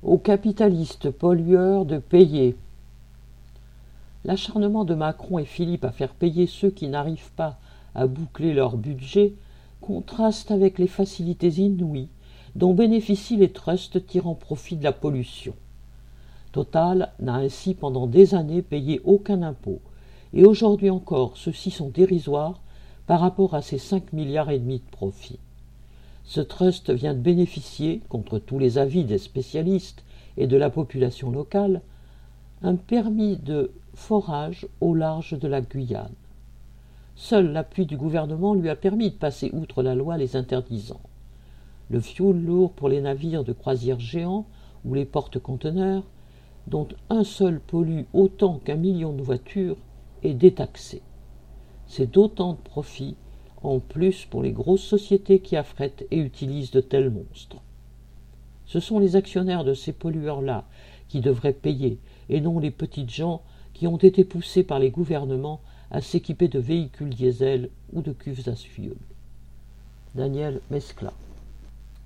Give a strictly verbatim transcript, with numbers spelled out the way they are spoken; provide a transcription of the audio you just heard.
aux capitalistes pollueurs de payer. L'acharnement de Macron et Philippe à faire payer ceux qui n'arrivent pas à boucler leur budget contraste avec les facilités inouïes dont bénéficient les trusts tirant profit de la pollution. Total n'a ainsi pendant des années payé aucun impôt, et aujourd'hui encore ceux-ci sont dérisoires par rapport à ses cinq milliards et demi de profit. Ce trust vient de bénéficier, contre tous les avis des spécialistes et de la population locale, un permis de forage au large de la Guyane. Seul l'appui du gouvernement lui a permis de passer outre la loi les interdisant. Le fioul lourd pour les navires de croisière géants ou les porte-conteneurs, dont un seul pollue autant qu'un million de voitures, est détaxé. C'est d'autant de profit en plus pour les grosses sociétés qui affrètent et utilisent de tels monstres. Ce sont les actionnaires de ces pollueurs-là qui devraient payer, et non les petites gens qui ont été poussés par les gouvernements à s'équiper de véhicules diesel ou de cuves à fioul. Daniel Mescla.